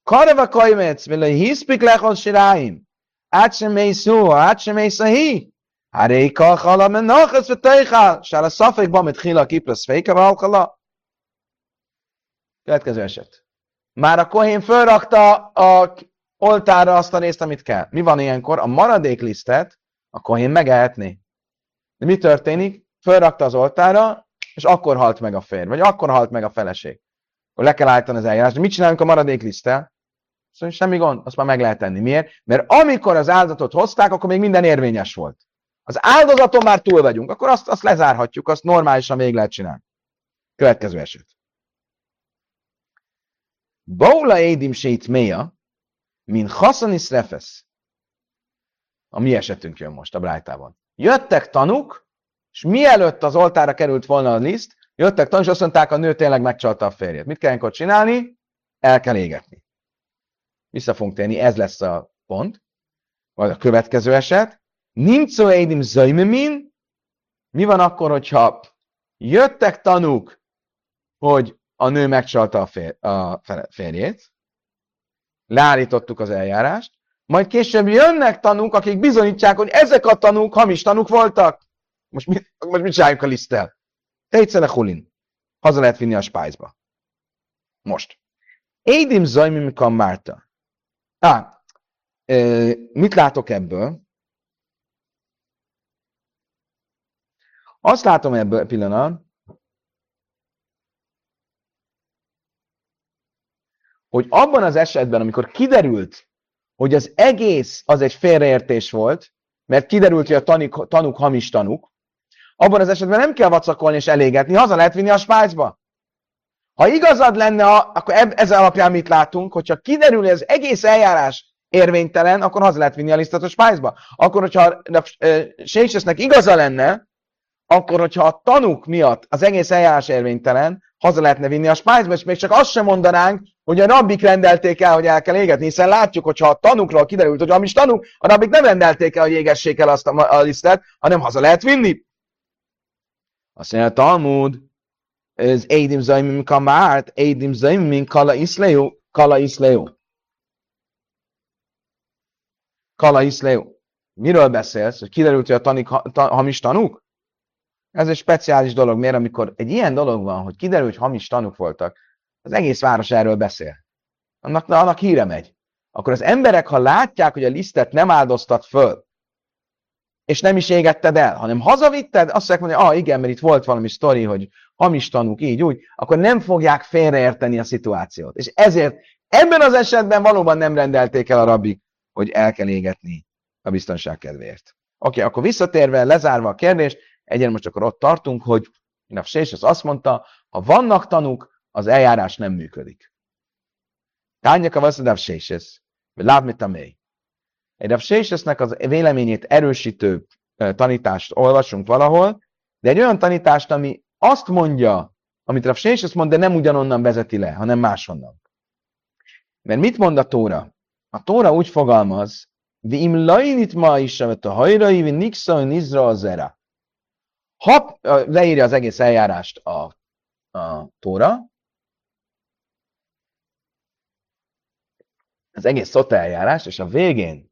Karva kajmec, vele hiszpik lechol siráim, át sem mély szó, át sem mély szahi. Háré kalchala, men nachesz, vagy tejchál, sár a szafékban, mit hila kiplasz féke, valkala. Következő eset. Már a kohén fölrakta a oltára azt a részt, amit kell. Mi van ilyenkor? A maradék lisztet a kohén megehetné. De mi történik? Fölrakta az oltára, és akkor halt meg a férj, vagy akkor halt meg a feleség. Akkor le kell állítani az eljárást. De mit csinálunk a maradék liszttel? Szóval semmi gond, azt már meg lehet tenni. Miért? Mert amikor az áldozatot hozták, akkor még minden érvényes volt. Az áldozaton már túl vagyunk, akkor azt, azt lezárhatjuk, azt normálisan még lehet csinálni. Következő eset. Baula édim sét méja, min haszanis refesz. A mi esetünk jön most a brájtában. Jöttek tanúk, és mielőtt az oltára került volna a liszt, jöttek tanúk, és azt mondták, a nő tényleg megcsalta a férjét. Mit kell ilyenkor csinálni? El kell égetni. Vissza fogunk térni, ez lesz a pont. Vagy a következő eset. Nimco édim zajmemin. Mi van akkor, hogyha jöttek tanúk, hogy a nő megcsalta a, fér, a férjét, leállítottuk az eljárást, majd később jönnek tanúk, akik bizonyítják, hogy ezek a tanúk hamis tanúk voltak. Most mit, most mit csináljuk a liszttel? Tejtszele hulin. Haza lehet vinni a spájzba. Most. Édim zajmimikam márta. Á, e, mit látok ebből? Azt látom ebből pillanat, hogy abban az esetben, amikor kiderült, hogy az egész az egy félreértés volt, mert kiderült, hogy a tanik, tanúk hamis tanúk, abban az esetben nem kell vacakolni és elégetni, haza lehet vinni a spájzba. Ha igazad lenne, akkor ez alapján mit látunk, hogyha kiderül, hogy az egész eljárás érvénytelen, akkor haza lehet vinni a lisztet a spájzba. Akkor, hogyha Sécsesznek igaza lenne, akkor, hogyha a tanúk miatt az egész eljárás érvénytelen, haza lehetne vinni a spájzba, és még csak azt sem mondanánk, hogy a rabbik rendelték el, hogy el kell égetni, hiszen látjuk, hogy ha a tanúkról kiderült, hogy hamis tanúk, a rabbik nem rendelték el, hogy égessék el azt a, a lisztet, hanem haza lehet vinni. Azt mondja a Talmud, ez Édim Zajmim Kamárt, Édim Zajmim Kala Iszleu, Kala Iszleu. Kala Iszleu. Miről beszélsz? Hogy kiderült, hogy a tanik ha, ta, hamis tanúk? Ez egy speciális dolog, mert amikor egy ilyen dolog van, hogy kiderül, hogy hamis tanúk voltak, az egész város erről beszél. Annak, annak híre megy. Akkor az emberek, ha látják, hogy a lisztet nem áldoztat föl, és nem is égetted el, hanem hazavitted, azt mondják, hogy ah, igen, mert itt volt valami sztori, hogy hamis tanúk, így, úgy, akkor nem fogják félreérteni a szituációt. És ezért ebben az esetben valóban nem rendelték el a rabbik, hogy el kell égetni a biztonság kedvéért. Oké, okay, akkor visszatérve, lezárva a kérdést, egyen most akkor ott tartunk, hogy Rav Sésesz azt mondta, ha vannak tanúk, az eljárás nem működik. Tányaka vasz Rav Sésesz, vagy láb mit a mély. Egy Rav Sésesznek az véleményét erősítő tanítást olvasunk valahol, de egy olyan tanítást, ami azt mondja, amit Rav Sésesz mond, de nem ugyanonnan vezeti le, hanem máshonnan. Mert mit mond a Tóra? A Tóra úgy fogalmaz, Vim lajnit ma is, amit a hajrai, vi nixa, nizra zera. Ha leírja az egész eljárást a, a Tóra, az egész szota eljárás, és a végén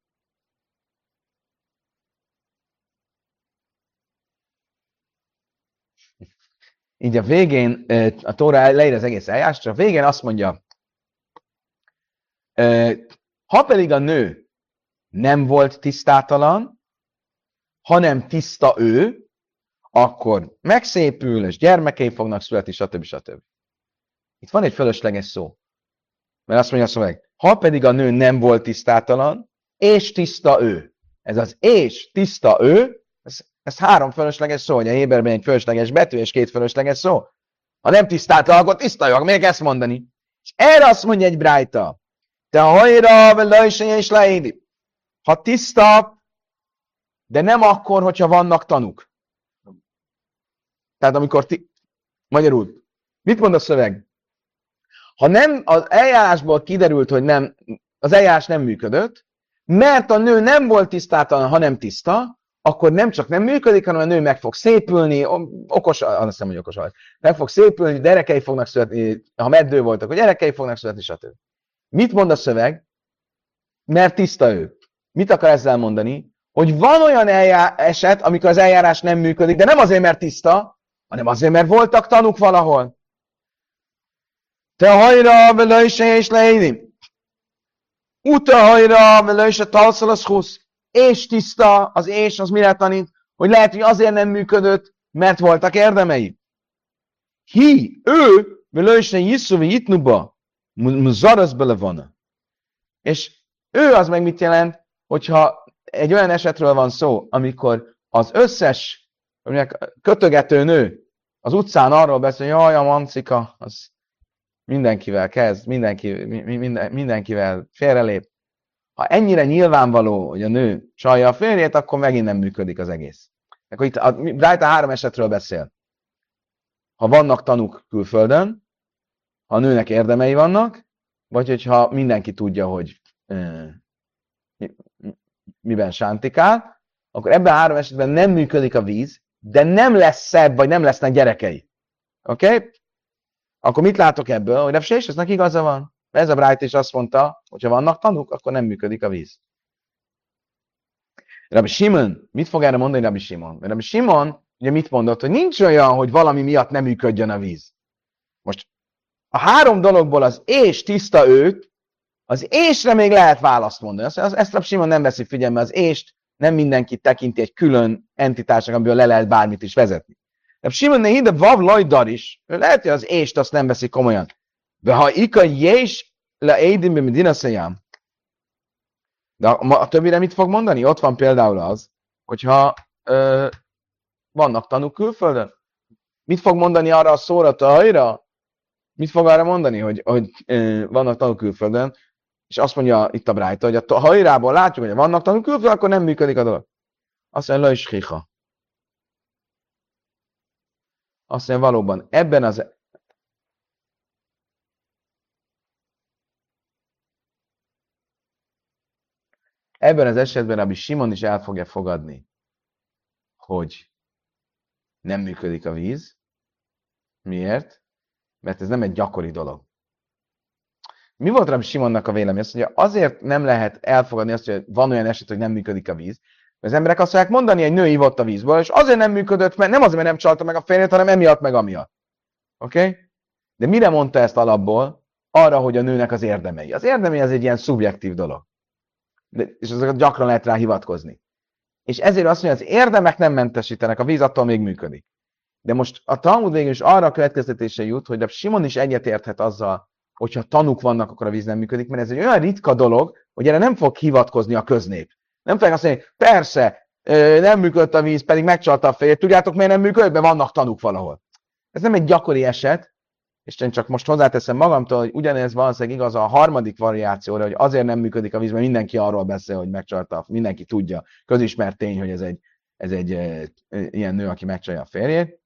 így a végén a Tóra leírja az egész eljárást, és a végén azt mondja, ha pedig a nő nem volt tisztátalan, hanem tiszta ő, akkor megszépül, és gyermekei fognak születni, stb. stb. Itt van egy fölösleges szó. Mert azt mondja a szöveg, ha pedig a nő nem volt tisztátalan, és tiszta ő. Ez az és tiszta ő, ez, ez három fölösleges szó, hogy a héberben egy fölösleges betű, és két fölösleges szó. Ha nem tisztátalan, akkor tiszta jó, miért ezt mondani? És erre azt mondja egy brájta, te hajra, velajseny és leédi. Ha tiszta, de nem akkor, hogyha vannak tanúk. Tehát amikor ti... Magyarul, mit mond a szöveg? Ha nem az eljárásból kiderült, hogy nem, az eljárás nem működött, mert a nő nem volt tisztátalan, hanem tiszta, akkor nem csak nem működik, hanem a nő meg fog szépülni, okos, azt hiszem, hogy okos volt, meg fog szépülni, gyerekei fognak születni, ha meddő voltak, hogy gyerekei fognak születni, stb. Mit mond a szöveg? Mert tiszta ő. Mit akar ezzel mondani? Hogy van olyan eljá- eset, amikor az eljárás nem működik, de nem azért, mert tiszta, hanem azért, mert voltak tanúk valahol. Te hajra, vele is és leédim. Uta hajra, vele is a talszalasz és tiszta, az és az mire tanít? Hogy lehet, hogy azért nem működött, mert voltak érdemei. Hi, ő, vele is ne jisszuvi jitnuba, muzarasz bele van. És ő az meg mit jelent, hogyha egy olyan esetről van szó, amikor az összes kötögető nő az utcán arról beszél, hogy jaj, a mancika, az mindenkivel kezd, mindenki, minden, mindenkivel félrelép. Ha ennyire nyilvánvaló, hogy a nő csalja a férjét, akkor megint nem működik az egész. Akkor itt a Brájta három esetről beszél. Ha vannak tanúk külföldön, ha a nőnek érdemei vannak, vagy hogyha mindenki tudja, hogy euh, miben sántikál, akkor ebben a három esetben nem működik a víz, de nem lesz szebb, vagy nem lesznek gyerekei. Oké? Okay? Akkor mit látok ebből? Hogy Rav Sésesnek igaza van. Ez a Brájta is azt mondta, hogy ha vannak tanúk, akkor nem működik a víz. Rabbi Simon, mit fog erre mondani Rabbi Simon? Rabbi Simon ugye mit mondott, hogy nincs olyan, hogy valami miatt nem működjön a víz. Most a három dologból az és tiszta őt, az ésre még lehet választ mondani. Azt, ezt Rabbi Simon nem veszi figyelme, az ést nem mindenki tekinti egy külön entitásnak, amiből le lehet bármit is vezetni. Rabbi Simon ne hide vav lajdar is, lehet, hogy az ést azt nem veszi komolyan. De ha ika jés le édimbe medina szejám, de a, a többire mit fog mondani? Ott van például az, hogyha ö, vannak tanúk külföldön. Mit fog mondani arra a szóra, hajra? Mit fog arra mondani, hogy, hogy ö, vannak tanúk külföldön? És azt mondja itt a Brájta, hogy a hajrából látjuk, hogy vannak tanúk külföldön, akkor nem működik a dolog. Azt mondja, la is hiha. Azt mondja, valóban ebben az Ebben az esetben Rabbi Simon is el fogja fogadni, hogy nem működik a víz. Miért? Mert ez nem egy gyakori dolog. Mi volt Rabbi Simonnak a vélemény? Azt mondja, azért nem lehet elfogadni azt, hogy van olyan eset, hogy nem működik a víz. Mert az emberek azt fogják mondani, hogy egy nő ivott a vízből, és azért nem működött, mert nem azért, mert nem csalta meg a férjét, hanem emiatt meg amiatt. Oké? Okay? De mire mondta ezt alapból? Arra, hogy a nőnek az érdemei. Az érdemei az egy ilyen szubjektív dolog. De, és azokat gyakran lehet rá hivatkozni. És ezért azt mondja, az érdemek nem mentesítenek, a víz attól még működik. De most a Talmud végül is arra a következtetése jut, hogy a Simon is egyetérthet azzal, hogyha tanúk vannak, akkor a víz nem működik, mert ez egy olyan ritka dolog, hogy erre nem fog hivatkozni a köznép. Nem fogják azt mondani, persze, nem működött a víz, pedig megcsalta a fejét. Tudjátok, miért nem működött? Mert vannak tanúk valahol. Ez nem egy gyakori eset, és én csak most hozzáteszem magamtól, hogy ugyanez valószínűleg igaz a harmadik variációra, hogy azért nem működik a víz, mert mindenki arról beszél, hogy megcsalta, mindenki tudja, közismert tény, hogy ez egy, ez egy e, e, ilyen nő, aki megcsalja a férjét.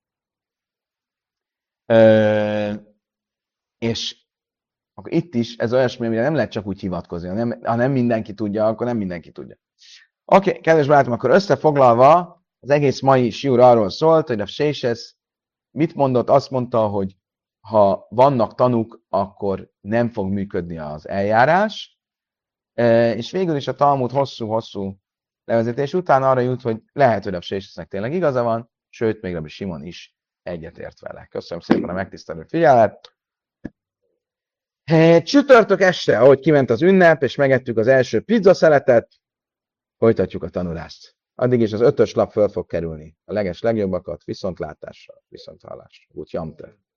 E, és akkor itt is ez olyasmi, amire nem lehet csak úgy hivatkozni, ha nem, ha nem mindenki tudja, akkor nem mindenki tudja. Oké, okay, kedves barátom, akkor összefoglalva, az egész mai siúr arról szólt, hogy a Sésesz mit mondott? Azt mondta, hogy ha vannak tanúk, akkor nem fog működni az eljárás, és végül is a Talmud hosszú-hosszú levezetés után arra jut, hogy lehet, hogy a Sésesznek tényleg igaza van, sőt, még Rabbi Simon is egyetért vele. Köszönöm szépen a megtisztelő figyelmet! Csütörtök este, ahogy kiment az ünnep, és megettük az első pizza szeletet, folytatjuk a tanulást. Addig is az ötös lap föl fog kerülni. A leges legjobbakat, viszontlátásra, viszonthallásra. Úgy jamte.